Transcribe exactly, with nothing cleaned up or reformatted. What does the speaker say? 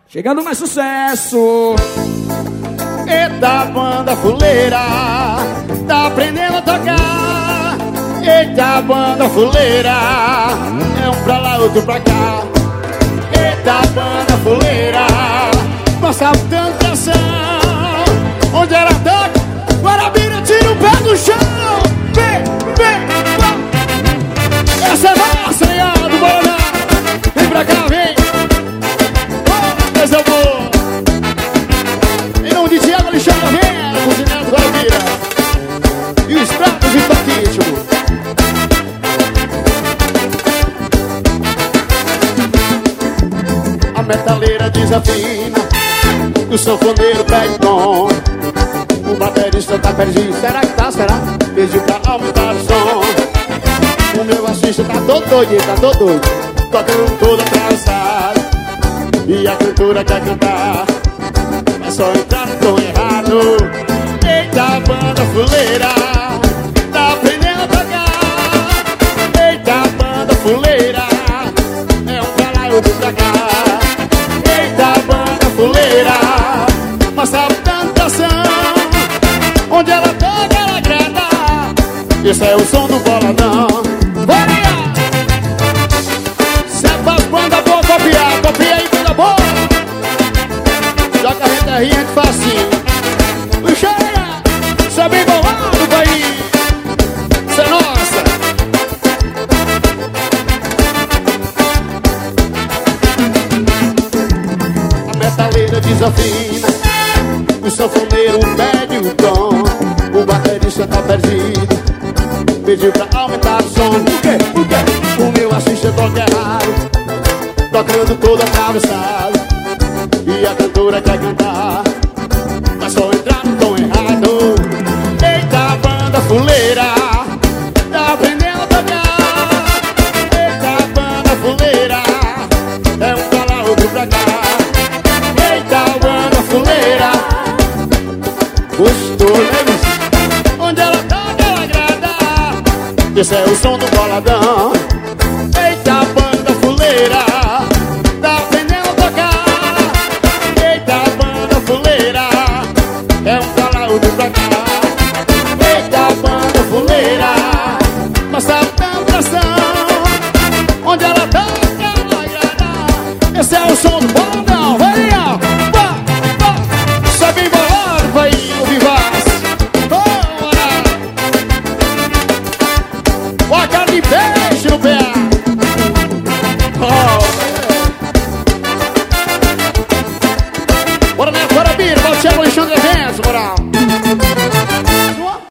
Chegando mais sucesso. Eita, banda fuleira, tá aprendendo a tocar. Eita, banda fuleira, é um pra lá, outro pra cá. Eita, banda fuleira, não sabe tanta canção. Onde ela toca, Guarabira tira o pé do chão. Vem, vem, vem. Essa é nossa, Leandro do Boladão. Vem pra cá, vem. Oh, mas eu vou. Em nome de Tiago Alexandre Vera, cozinhando do Guarabira. E os pratos de paquete. A metaleira desafina, o sanfoneiro pede tom. O baterista tá perdido, será que tá, será? Pediu pra aumentar o som. O meu baixista tá todo doido, tá todo doido, tocando toda atravessada. E a cantora quer cantar, mas só entrar no tom errado. Eita, banda fuleira, tá aprendendo a tocar. Eita, banda fuleira, é um pra lá e outro pra cá. Eita, banda fuleira, mas sabe tanta canção. Onde ela toca, ela grita. Esse é o som do Boladão. Bora! Se é pras bandas boas, copiar, copia aí, banda boa. Joga a renterrinha de facinho. Puxeira, isso é bem bolado, país. Isso é nossa. A metaleira desafina, o sanfoneiro pede o tom. O baterista tá perdido, pediu pra aumentar o som. Por quê? Por quê? O meu assista toca errado, tocando todo atravessado. E a cantora quer cantar, mas só entrar no tom errado. Eita, banda fuleira, tá aprendendo a tocar. Eita, banda fuleira, é um pra lá, outro pra cá. Eita, banda fuleira, gostou, né, bicho? Onde ela toca, ela agrada. Esse é o som do Boladão. Eita, banda fuleira, tá aprendendo a tocar. Eita, banda fuleira, é um pra lá, outro pra cá. Eita, banda fuleira, mas sabe tanta canção. Onde ela toca, ela agrada. Esse é o som do Boladão. Vai, ó, vá, vá. Isso é bem bolado, vai, o Vivaz. Bora! Ó a cara de peixe no pé. Oh, bora, né, Guarabira, vai o Tiago Alexandre Vera, moral.